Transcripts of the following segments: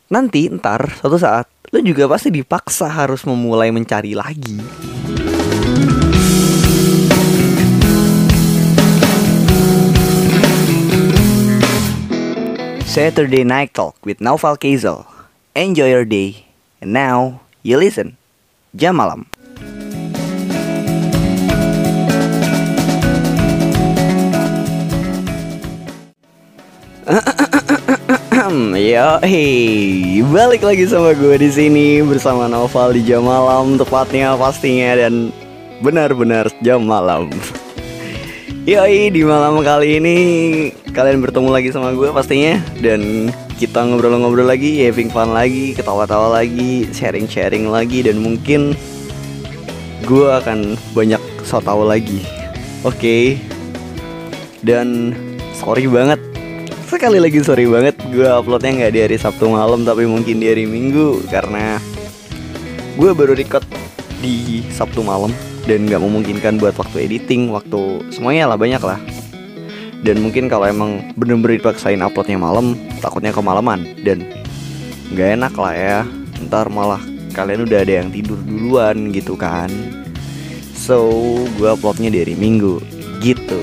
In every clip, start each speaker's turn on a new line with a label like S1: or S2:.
S1: nanti ntar suatu saat lo juga pasti dipaksa harus memulai mencari lagi. Saturday Night Talk with Naufal Kazel. Enjoy your day. And now, you listen. Jam Malam. Balik lagi sama gue di sini bersama Naufal di Jam Malam, tepatnya pastinya dan benar-benar jam malam. Di malam kali ini kalian bertemu lagi sama gue pastinya, dan kita ngobrol-ngobrol lagi, having fun lagi, ketawa-tawa lagi, sharing-sharing lagi, dan mungkin gue akan banyak so tau lagi. Dan sorry banget, sekali lagi sorry banget gue uploadnya gak di hari Sabtu malam tapi mungkin di hari Minggu, karena gue baru record di Sabtu malam dan gak memungkinkan buat waktu editing, waktu semuanya lah, banyak lah. Dan mungkin kalau emang bener-bener dipaksain uploadnya malam, takutnya kemalaman dan gak enak lah ya, ntar malah kalian udah ada yang tidur duluan gitu kan. So gue uploadnya di hari Minggu gitu.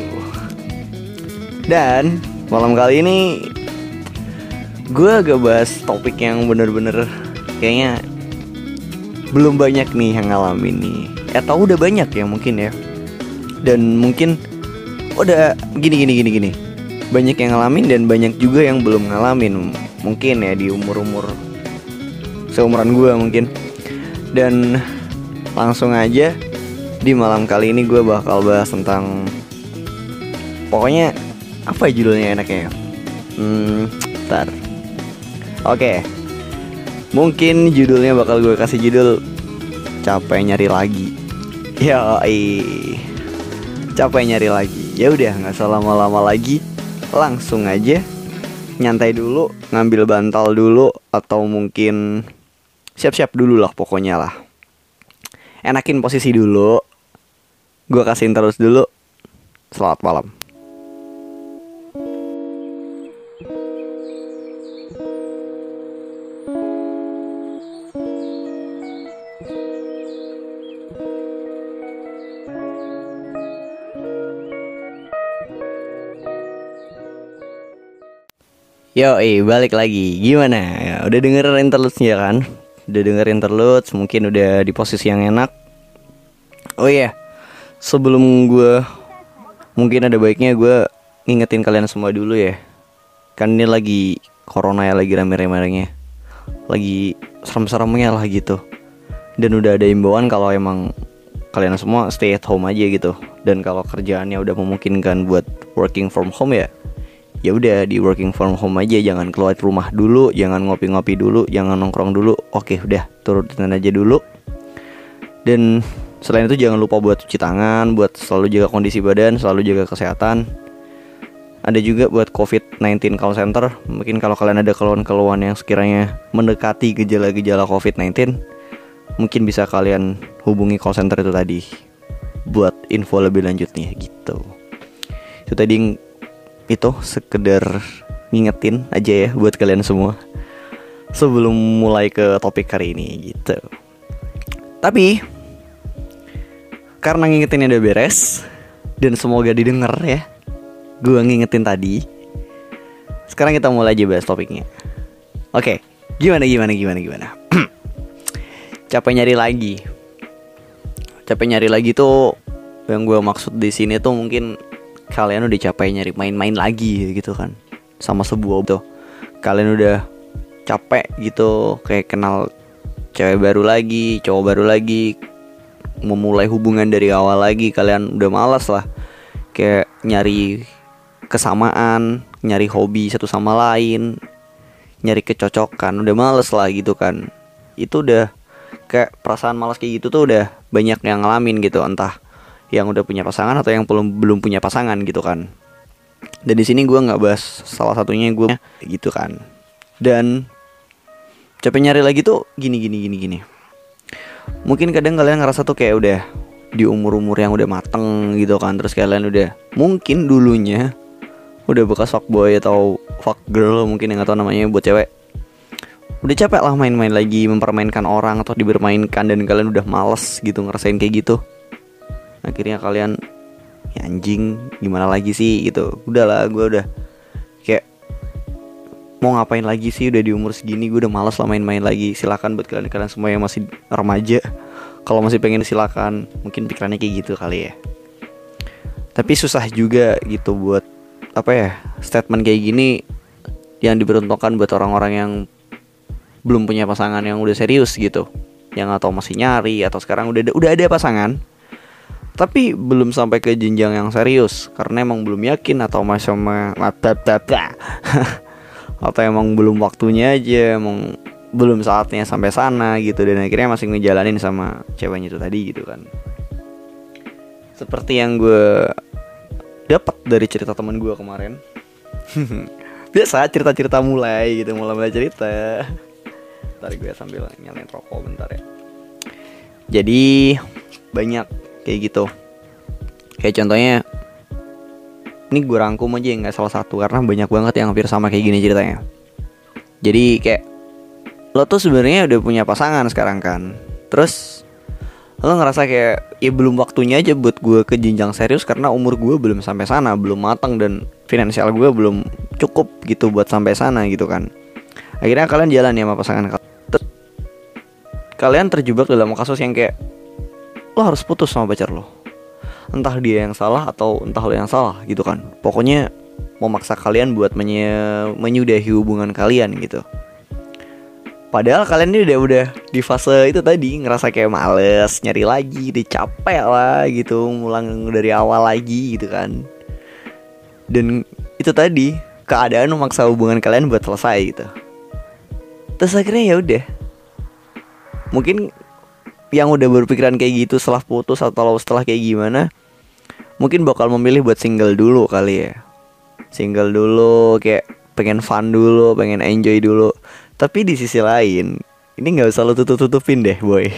S1: Dan malam kali ini gue agak bahas topik yang bener-bener kayaknya belum banyak nih yang ngalamin nih, atau udah banyak ya mungkin ya. Dan mungkin udah gini. Banyak yang ngalamin dan banyak juga yang belum ngalamin. Mungkin ya di umur-umur seumuran gue mungkin. Dan langsung aja di malam kali ini gue bakal bahas tentang, pokoknya apa judulnya enaknya ya? Ntar. Mungkin judulnya bakal gue kasih judul Capek Nyari Lagi. Capek nyari lagi. Ya udah, nggak usah lama-lama lagi, langsung aja nyantai dulu, ngambil bantal dulu, atau mungkin siap-siap dulu lah, pokoknya lah. Enakin posisi dulu. Gue kasihin terus dulu. Selamat malam. Balik lagi. Gimana? Ya, udah denger interlude-nya kan? Udah denger interlude, mungkin udah di posisi yang enak. Sebelum gue, mungkin ada baiknya gue ngingetin kalian semua dulu ya. Kan ini lagi corona ya, lagi rame-ramenya, lagi serem-seremnya lah gitu. Dan udah ada imbauan kalau emang kalian semua stay at home aja gitu. Dan kalau kerjaannya udah memungkinkan buat working from home ya udah di working from home aja, jangan keluar rumah dulu, jangan ngopi-ngopi dulu, jangan nongkrong dulu. Udah turutin aja dulu. Dan selain itu jangan lupa buat cuci tangan, buat selalu jaga kondisi badan, selalu jaga kesehatan. Ada juga buat COVID-19 call center. Mungkin kalau kalian ada keluhan-keluhan yang sekiranya mendekati gejala-gejala COVID-19, mungkin bisa kalian hubungi call center itu tadi buat info lebih lanjutnya gitu. Itu tadi, itu sekedar ngingetin aja ya buat kalian semua sebelum mulai ke topik hari ini gitu. Tapi karena ngingetinnya udah beres dan semoga didengar ya, gue ngingetin tadi. Sekarang kita mulai aja bahas topiknya. Gimana Capek nyari lagi. Capek nyari lagi tuh, yang gue maksud di sini tuh mungkin kalian udah capek nyari main-main lagi gitu kan, sama sebuah tuh. Kalian udah capek gitu, kayak kenal cewek baru lagi, cowok baru lagi, memulai hubungan dari awal lagi. Kalian udah malas lah, kayak nyari kesamaan, nyari hobi satu sama lain, nyari kecocokan, udah males lah gitu kan. Itu udah kayak perasaan malas kayak gitu tuh udah banyak yang ngalamin gitu, entah yang udah punya pasangan atau yang belum punya pasangan gitu kan. Dan di sini gue nggak bahas salah satunya gue gitu kan. Dan capek nyari lagi tuh gini. Mungkin kadang kalian ngerasa tuh kayak udah di umur-umur yang udah mateng gitu kan. Terus kalian udah mungkin dulunya udah bekas fuckboy atau fuckgirl, mungkin yang gak tau namanya buat cewek. udah capek lah main-main lagi, mempermainkan orang atau dibermainkan, dan kalian udah males gitu ngerasain kayak gitu. Akhirnya kalian, ya anjing gimana lagi sih gitu. Udahlah, gue udah kayak mau ngapain lagi sih, udah di umur segini gue udah malas lah main-main lagi. Silakan buat kalian semua yang masih remaja, kalau masih pengen silakan. Mungkin pikirannya kayak gitu kali ya. Tapi susah juga gitu buat statement kayak gini yang diperuntukkan buat orang-orang yang belum punya pasangan yang udah serius gitu, yang atau masih nyari, atau sekarang udah ada pasangan tapi belum sampai ke jenjang yang serius karena emang belum yakin, atau masih atau emang belum waktunya aja, emang belum saatnya sampai sana gitu, dan akhirnya masih ngejalanin sama ceweknya itu tadi gitu kan. Seperti yang gue dapat dari cerita teman gue kemarin. Biasa cerita-cerita mulai cerita. Ntar gue sambil nyalain rokok bentar ya. Jadi banyak kayak gitu. Kayak contohnya, ini gue rangkum aja yang gak salah satu, karena banyak banget yang hampir sama kayak gini ceritanya. Jadi kayak lo tuh sebenarnya udah punya pasangan sekarang kan, terus lo ngerasa kayak ya belum waktunya aja buat gue ke jenjang serius karena umur gue belum sampai sana, belum matang, dan finansial gue belum cukup gitu buat sampai sana gitu kan. Akhirnya kalian jalan ya sama pasangan kalian terjebak dalam kasus yang kayak lo harus putus sama pacar lo. Entah dia yang salah atau entah lo yang salah gitu kan. Pokoknya memaksa kalian buat menyudahi hubungan kalian gitu. Padahal kalian ini udah di fase itu tadi, ngerasa kayak males, nyari lagi, udah capek lah gitu, ngulang dari awal lagi gitu kan. Dan itu tadi, keadaan memaksa hubungan kalian buat selesai gitu. Terus akhirnya ya udah, mungkin yang udah berpikiran kayak gitu setelah putus atau setelah kayak gimana, mungkin bakal memilih buat single dulu kali ya. Single dulu, kayak pengen fun dulu, pengen enjoy dulu. Tapi di sisi lain, ini gak usah lo tutup-tutupin deh boy.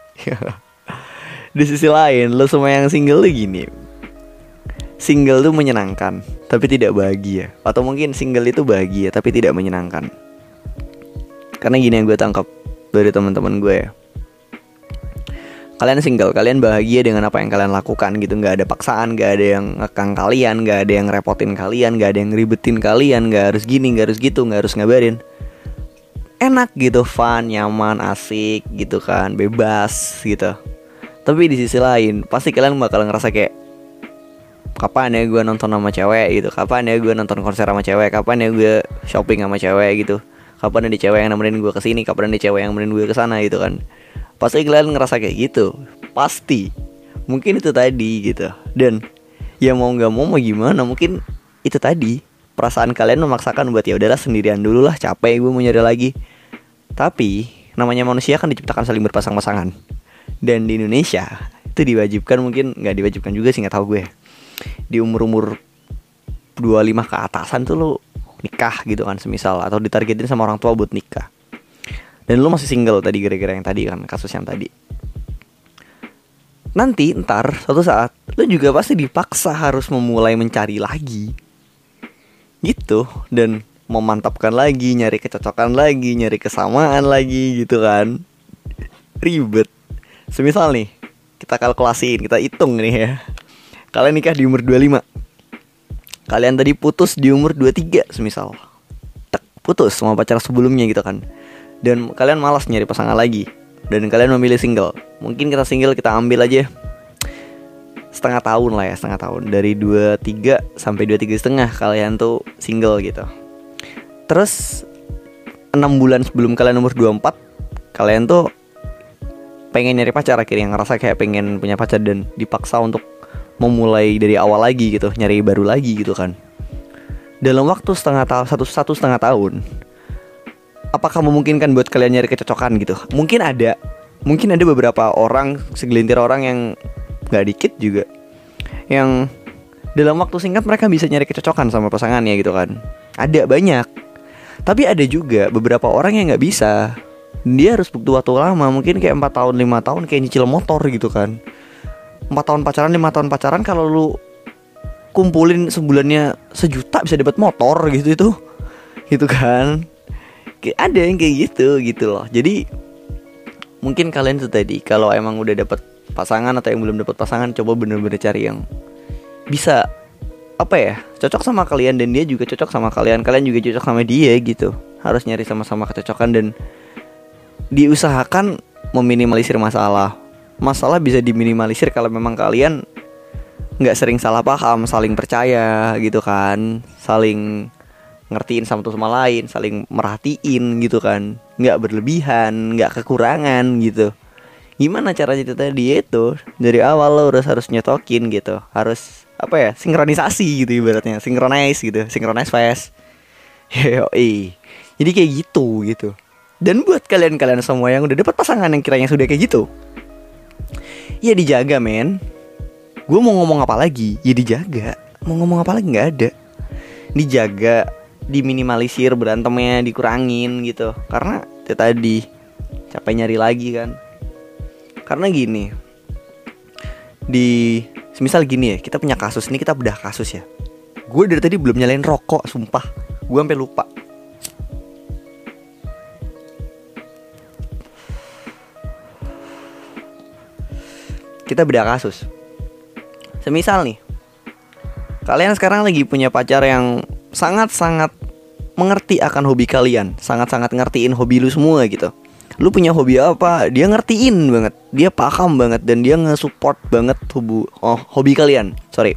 S1: Di sisi lain, lo semua yang single tuh gini, single tuh menyenangkan tapi tidak bahagia. Atau mungkin single itu bahagia tapi tidak menyenangkan. Karena gini yang gue tangkap dari teman-teman gue ya, kalian single, kalian bahagia dengan apa yang kalian lakukan gitu. Gak ada paksaan, gak ada yang ngekang kalian, gak ada yang repotin kalian, gak ada yang ribetin kalian. Gak harus gini, gak harus gitu, gak harus ngabarin. Enak gitu, fun, nyaman, asik gitu kan, bebas gitu. Tapi di sisi lain, pasti kalian bakal ngerasa kayak, kapan ya gue nonton sama cewek gitu, kapan ya gue nonton konser sama cewek, kapan ya gue shopping sama cewek gitu, kapan ada cewek yang nemenin gue kesini, kapan ada cewek yang nemenin gue kesana gitu kan. Pasti kalian ngerasa kayak gitu, pasti. Mungkin itu tadi gitu. Dan ya mau gak mau gimana, mungkin itu tadi, perasaan kalian memaksakan buat ya udahlah sendirian dulu lah, capek gue mau nyari lagi. Tapi namanya manusia kan diciptakan saling berpasang-pasangan. Dan di Indonesia itu diwajibkan, mungkin gak diwajibkan juga sih, gak tahu gue. Di umur-umur 25 ke atasan tuh lo nikah gitu kan semisal, atau ditargetin sama orang tua buat nikah. Dan lo masih single tadi gara-gara yang tadi kan, kasus yang tadi. Nanti ntar suatu saat lo juga pasti dipaksa harus memulai mencari lagi gitu, dan memantapkan lagi, nyari kecocokan lagi, nyari kesamaan lagi gitu kan. Ribet. Semisal nih, kita kalkulasiin, kita hitung nih ya, kalian nikah di umur 25, kalian tadi putus di umur 23 semisal, tek, putus sama pacar sebelumnya gitu kan. Dan kalian malas nyari pasangan lagi, dan kalian memilih single. Mungkin kita single, kita ambil aja setengah tahun lah ya, setengah tahun. Dari 23 sampai 23,5 kalian tuh single gitu. Terus 6 bulan sebelum kalian umur 24, kalian tuh pengen nyari pacar akhirnya, ngerasa kayak pengen punya pacar, dan dipaksa untuk memulai dari awal lagi gitu, nyari baru lagi gitu kan. Dalam waktu satu setengah tahun, apakah memungkinkan buat kalian nyari kecocokan gitu? Mungkin ada beberapa orang, segelintir orang yang gak dikit juga, yang dalam waktu singkat mereka bisa nyari kecocokan sama pasangannya gitu kan. Ada banyak. Tapi ada juga beberapa orang yang gak bisa. Dia harus butuh waktu lama, mungkin kayak 4 tahun, 5 tahun, kayak nyicil motor gitu kan. 4 tahun pacaran, 5 tahun pacaran, kalau lu kumpulin sebulannya 1 juta bisa dapat motor gitu itu. Gitu kan. Ada yang kayak gitu loh. Jadi mungkin kalian tuh tadi kalau emang udah dapet pasangan atau yang belum dapet pasangan, coba bener-bener cari yang bisa apa ya, cocok sama kalian dan dia juga cocok sama kalian juga cocok sama dia gitu. Harus nyari sama-sama kecocokan dan diusahakan meminimalisir masalah. Masalah bisa diminimalisir kalau memang kalian nggak sering salah paham, saling percaya gitu kan, saling ngertiin satu sama lain, saling merhatiin gitu kan, nggak berlebihan, nggak kekurangan gitu. Gimana caranya itu tadi? Itu dari awal lo harus nyetokin gitu, harus apa ya, sinkronisasi gitu ibaratnya, synchronize fast. Yoi. Jadi kayak gitu. Dan buat kalian semua yang udah dapat pasangan yang kiranya sudah kayak gitu, ya dijaga men. Gue mau ngomong apa lagi? Ya dijaga. Mau ngomong apa lagi nggak ada. Dijaga, diminimalisir berantemnya, dikurangin gitu. Karena itu tadi capek nyari lagi kan. Karena gini, semisal gini ya, kita punya kasus nih, kita bedah kasus ya. Gue dari tadi belum nyalain rokok, sumpah. Gue sampai lupa. Kita bedah kasus. Semisal nih, kalian sekarang lagi punya pacar yang sangat-sangat mengerti akan hobi kalian, sangat-sangat ngertiin hobi lu semua gitu. Lu punya hobi apa, dia ngertiin banget, dia paham banget, dan dia nge-support banget hobi kalian.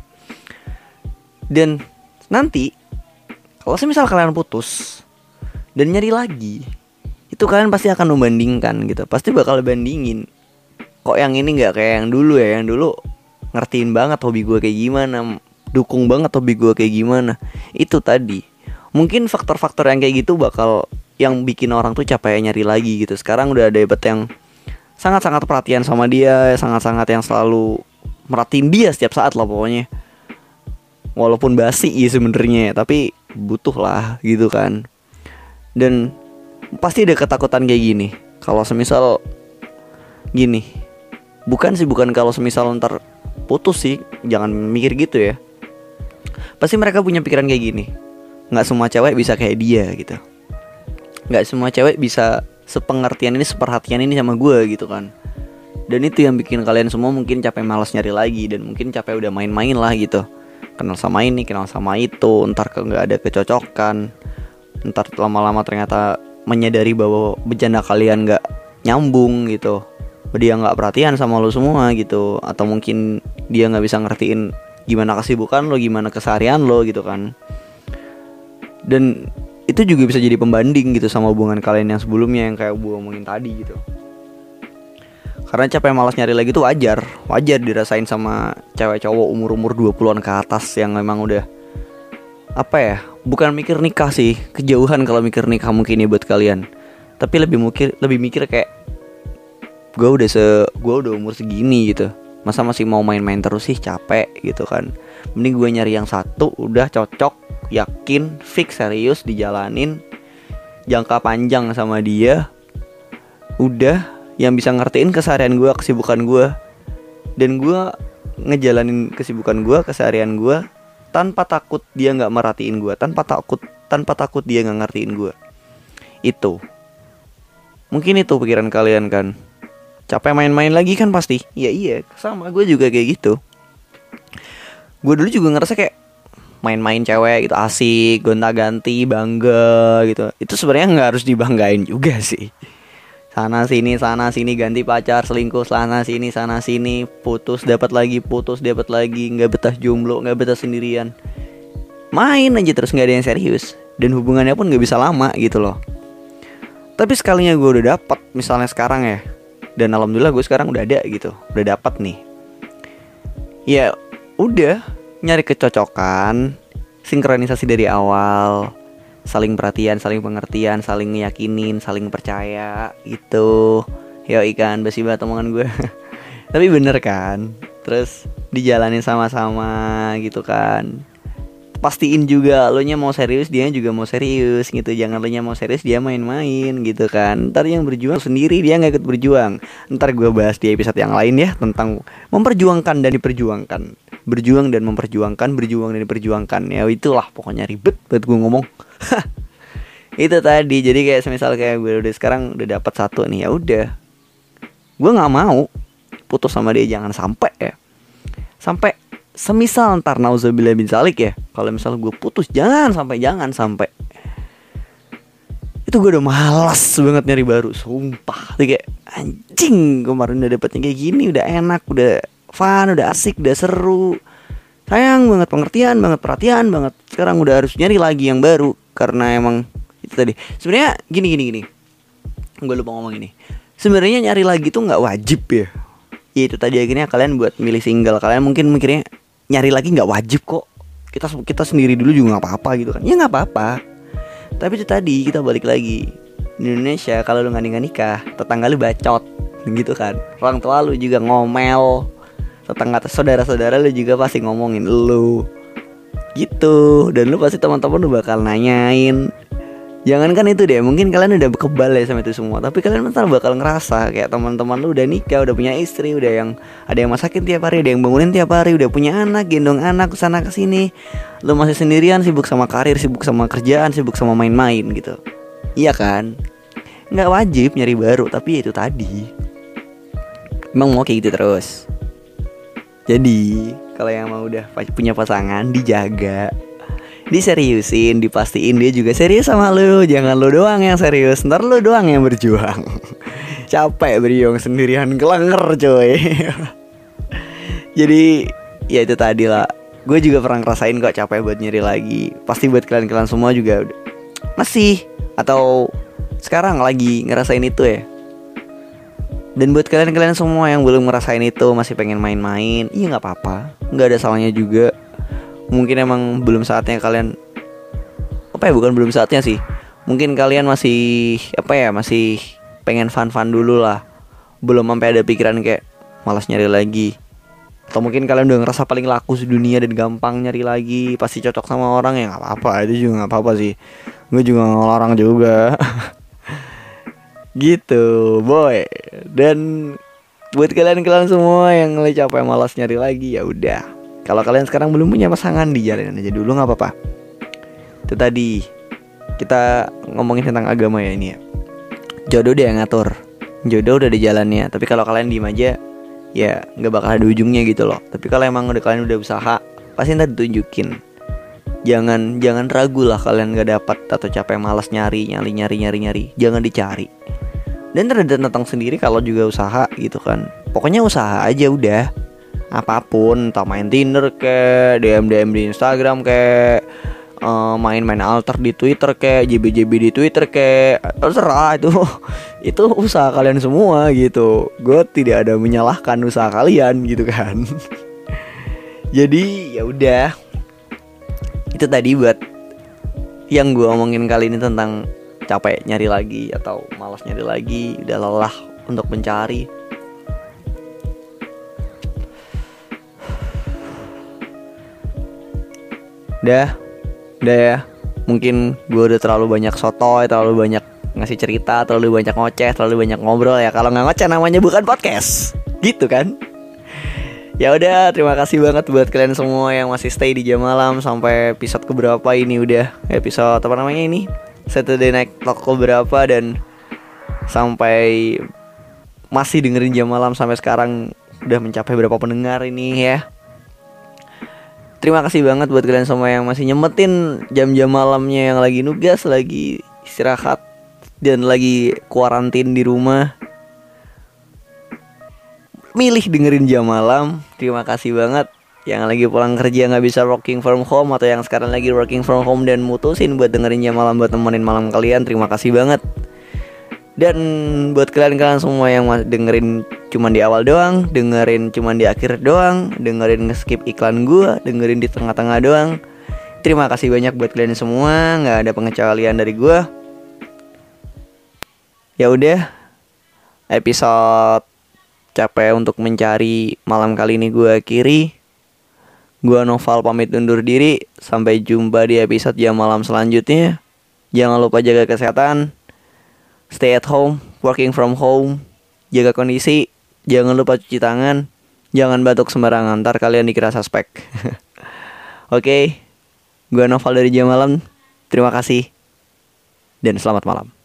S1: Dan nanti kalau semisal kalian putus dan nyari lagi, itu kalian pasti akan membandingkan gitu. Pasti bakal bandingin, kok yang ini gak kayak yang dulu ya. Yang dulu ngertiin banget hobi gue kayak gimana, dukung banget hobi gue kayak gimana. Itu tadi, mungkin faktor-faktor yang kayak gitu bakal yang bikin orang tuh capek nyari lagi gitu. Sekarang udah ada hebat yang sangat-sangat perhatian sama dia, sangat-sangat yang selalu merhatiin dia setiap saat lah pokoknya. Walaupun basi ya sebenarnya, tapi butuh lah gitu kan. Dan pasti ada ketakutan kayak gini, kalau semisal gini, bukan kalau semisal ntar putus sih, jangan mikir gitu ya. Pasti mereka punya pikiran kayak gini, nggak semua cewek bisa kayak dia gitu, nggak semua cewek bisa sepengertian ini, seperhatian ini sama gue gitu kan. Dan itu yang bikin kalian semua mungkin capek malas nyari lagi, dan mungkin capek udah main-main lah gitu. Kenal sama ini, kenal sama itu, ntar nggak ada kecocokan, ntar lama-lama ternyata menyadari bahwa bercanda kalian nggak nyambung gitu, dia nggak perhatian sama lo semua gitu, atau mungkin dia nggak bisa ngertiin gimana kesibukan lo, gimana keseharian lo gitu kan. Dan itu juga bisa jadi pembanding gitu sama hubungan kalian yang sebelumnya, yang kayak gue omongin tadi gitu. Karena capek malas nyari lagi tuh wajar dirasain sama cewek cowok umur 20-an ke atas yang memang udah apa ya, bukan mikir nikah sih, kejauhan kalau mikir nikah mungkin ya buat kalian. Tapi lebih mikir kayak gue udah umur segini gitu, masa masih mau main-main terus sih, capek gitu kan. Mending gue nyari yang satu, udah cocok, yakin, fix, serius, dijalanin jangka panjang sama dia. Udah yang bisa ngertiin keseharian gue, kesibukan gue, dan gue ngejalanin kesibukan gue, keseharian gue, tanpa takut dia gak merhatiin gue, tanpa takut dia gak ngertiin gue. Itu mungkin itu pikiran kalian kan, capek main-main lagi kan pasti. Ya iya, sama gue juga kayak gitu. Gue dulu juga ngerasa kayak main-main cewek gitu asik, gonta-ganti, bangga gitu. Itu sebenarnya gak harus dibanggain juga sih. Sana sini ganti pacar, selingkuh sana sini, putus dapat lagi, nggak betah jomblo, nggak betah sendirian, main aja terus, nggak ada yang serius, dan hubungannya pun nggak bisa lama gitu loh. Tapi sekalinya gue udah dapat, misalnya sekarang ya, dan alhamdulillah gue sekarang udah ada gitu, udah dapat nih, ya udah nyari kecocokan, sinkronisasi dari awal, saling perhatian, saling pengertian, saling ngeyakinin, saling percaya gitu. Yoi kan, basi banget omongan gue. Tapi bener kan. Terus dijalanin sama-sama gitu kan. Pastiin juga lo nya mau serius, dia juga mau serius gitu. Jangan lo nya mau serius, dia main-main gitu kan. Ntar yang berjuang sendiri, dia gak ikut berjuang. Ntar gue bahas di episode yang lain ya, tentang memperjuangkan dan diperjuangkan, berjuang dan memperjuangkan, berjuang dan diperjuangkan. Ya itulah pokoknya ribet banget gue ngomong. Itu tadi, jadi kayak semisal kayak gue udah sekarang udah dapat satu nih, ya udah, gue nggak mau putus sama dia. Jangan sampai ya, sampai semisal ntar nauzubillah bin zalik ya, kalau misal gue putus, jangan sampai itu gue udah malas banget nyari baru, sumpah. Tuh kayak anjing, kemarin udah dapetnya kayak gini, udah enak, udah fun, udah asik, udah seru, sayang banget, pengertian banget, perhatian banget. Sekarang udah harus nyari lagi yang baru. Karena emang itu tadi, sebenarnya gini, gue lupa ngomong ini. Sebenarnya nyari lagi tuh nggak wajib ya. Ya itu tadi, akhirnya kalian buat milih single, kalian mungkin mikirnya nyari lagi nggak wajib kok. Kita sendiri dulu juga nggak apa-apa gitu kan. Ya nggak apa-apa. Tapi itu tadi, kita balik lagi, di Indonesia kalau lu nggak nikah, tetangga lu bacot gitu kan. Orang tua lu juga ngomel, tetangga saudara-saudara lu juga pasti ngomongin lu gitu. Dan lu pasti teman-teman lu bakal nanyain. Jangankan itu deh, mungkin kalian udah kebal ya sama itu semua, tapi kalian ntar bakal ngerasa kayak teman-teman lu udah nikah, udah punya istri, udah yang ada yang masakin tiap hari, ada yang bangunin tiap hari, udah punya anak, gendong anak kesana kesini. Lu masih sendirian, sibuk sama karir, sibuk sama kerjaan, sibuk sama main-main gitu. Iya kan? Nggak wajib nyari baru, tapi itu tadi, emang mau kayak gitu terus. Jadi kalau yang mau udah punya pasangan, dijaga, diseriusin, dipastiin dia juga serius sama lu. Jangan lu doang yang serius, ntar lu doang yang berjuang. Capek berjuang sendirian, kelenger coy. Jadi ya itu tadi lah, gue juga pernah ngerasain kok capek buat nyari lagi. Pasti buat kalian semua juga masih atau sekarang lagi ngerasain itu ya. Dan buat kalian semua yang belum ngerasain itu, masih pengen main-main, iya gak apa-apa, gak ada salahnya juga. Mungkin emang belum saatnya kalian, bukan belum saatnya sih, mungkin kalian masih masih pengen fun-fun dulu lah. Belum sampai ada pikiran kayak malas nyari lagi. Atau mungkin kalian udah ngerasa paling laku sedunia dan gampang nyari lagi, pasti cocok sama orang, ya gak apa-apa. Itu juga gak apa-apa sih, gue juga gak ngelarang juga. Gitu boy. Dan buat kalian semua yang mulai capek malas nyari lagi, ya udah, kalau kalian sekarang belum punya pasangan, dijalanin aja dulu, gak apa-apa. Itu tadi, kita ngomongin tentang agama ya ini ya. Jodoh dia yang ngatur, jodoh udah di jalannya. Tapi kalau kalian diem aja, ya gak bakal ada ujungnya gitu loh. Tapi kalau emang kalian udah usaha, pasti ntar ditunjukin. Jangan ragu lah kalian gak dapat atau capek malas nyari. Jangan dicari. Dan ntar datang sendiri kalau juga usaha gitu kan. Pokoknya usaha aja udah. Apapun, entah main Tinder kek, DM di Instagram kek, main alter di Twitter kek, JB di Twitter kek, terserah itu. Itu usaha kalian semua gitu. Gue tidak ada menyalahkan usaha kalian gitu kan. Jadi ya udah, itu tadi buat yang gue omongin kali ini tentang capek nyari lagi atau malas nyari lagi, udah lelah untuk mencari. Udah ya. Mungkin gue udah terlalu banyak sotoy, terlalu banyak ngasih cerita, terlalu banyak ngoceh, terlalu banyak ngobrol ya. Kalau nggak ngoceh namanya bukan podcast, gitu kan? Ya udah, terima kasih banget buat kalian semua yang masih stay di jam malam sampai episode keberapa ini. Udah episode apa namanya ini, Saturday Night Talk keberapa, dan sampai masih dengerin jam malam sampai sekarang. Udah mencapai berapa pendengar ini ya. Terima kasih banget buat kalian semua yang masih nyempetin jam-jam malamnya, yang lagi nugas, lagi istirahat, dan lagi kuarantin di rumah, milih dengerin jam malam. Terima kasih banget. Yang lagi pulang kerja gak bisa working from home, atau yang sekarang lagi working from home dan mutusin buat dengerin jam malam buat temenin malam kalian, terima kasih banget. Dan buat kalian semua yang dengerin cuman di awal doang, dengerin cuman di akhir doang, dengerin nge-skip iklan gue, dengerin di tengah-tengah doang, terima kasih banyak buat kalian semua. Gak ada pengecualian dari gue. Ya udah, episode capek untuk mencari malam kali ini gue akhiri. Gue Noval pamit undur diri. Sampai jumpa di episode jam malam selanjutnya. Jangan lupa jaga kesehatan, stay at home, working from home, jaga kondisi, jangan lupa cuci tangan, jangan batuk sembarangan, ntar kalian dikira suspek. Oke, gue Noval dari jam malam. Terima kasih. dan selamat malam.